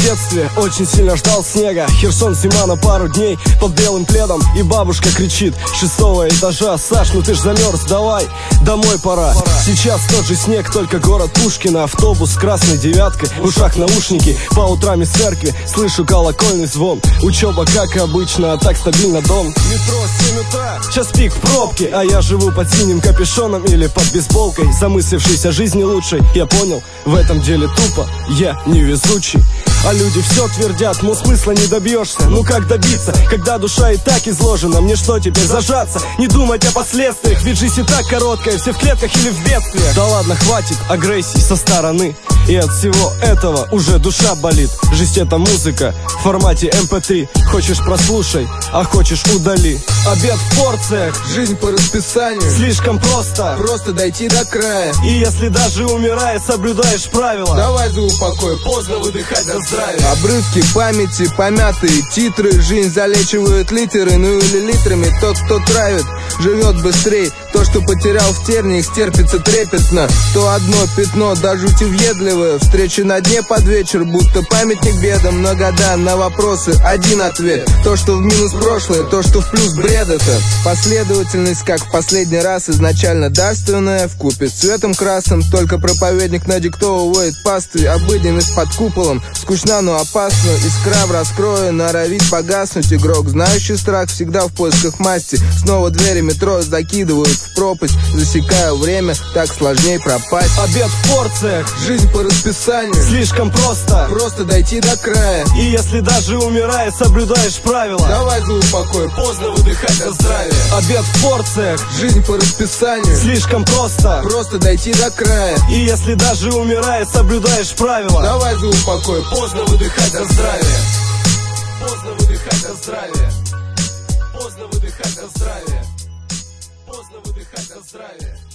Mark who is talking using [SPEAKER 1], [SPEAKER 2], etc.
[SPEAKER 1] детстве очень сильно ждал снега. Херсон, зима на пару дней под белым пледом. И бабушка кричит с 6-го этажа: Саш, ну ты ж замерз, давай, домой пора. Сейчас тот же снег, только город Пушкина. Автобус с красной девяткой, в ушах наушники. По утрам из церкви слышу колокольный звон. Учеба как обычно, а так стабильно дом. Метро 7 утра, час пик в пробке. А я живу под синим капюшоном или под бейсболкой. Замыслившись о жизни лучшей, я понял, в этом деле тупо я невезучий. А люди все твердят, но смысла не добьешься. Ну как добиться, когда душа и так изложена? Мне что теперь, зажаться, не думать о последствиях? Ведь жизнь и так короткая, все в клетках или в бедствиях. Да ладно, хватит агрессии со стороны. И от всего этого уже душа болит. Жизнь это музыка в формате MP3. Хочешь прослушай, а хочешь удали. Обед в порциях,
[SPEAKER 2] жизнь по расписанию.
[SPEAKER 1] Слишком просто
[SPEAKER 2] дойти до края.
[SPEAKER 1] И если даже умирая, соблюдаешь правила,
[SPEAKER 2] давай за упокой,
[SPEAKER 1] поздно выдыхать за здравие.
[SPEAKER 2] Обрывки памяти, помятые титры. Жизнь залечивают литеры, ну или литрами. Тот, кто травит, живет быстрее. То, что потерял в терниях, стерпится трепетно. То одно пятно до жути въедливое. Встречи на дне под вечер, будто памятник бедам. Но года на вопросы один ответ. То, что в минус прошлое, то, что в плюс бред это. Последовательность, как в последний раз, изначально дарственная. Вкупе с цветом красным, только проповедник надиктовывает пасты. Обыденность под куполом, скучна, но опасно. Искра в раскрое, норовить погаснуть. Игрок, знающий страх, всегда в поисках масти. Снова двери метро закидывают в пропасть. Засекаю время, так сложней пропасть.
[SPEAKER 1] Обед в порциях,
[SPEAKER 2] жизнь по расписанию.
[SPEAKER 1] Слишком просто
[SPEAKER 2] дойти до края.
[SPEAKER 1] И если даже умирая, соблюдаешь правила,
[SPEAKER 2] давай за упокой,
[SPEAKER 1] поздно выдыхать за здравие. Обед в порциях,
[SPEAKER 2] жизнь по расписанию.
[SPEAKER 1] Слишком просто
[SPEAKER 2] дойти до края.
[SPEAKER 1] И если даже умирая, соблюдаешь правила,
[SPEAKER 2] давай за упокой,
[SPEAKER 1] поздно выдыхать за здравие. Поздно выдыхать за здравие. Поздно выдыхать за здравие. Поздно выдыхать за здравие.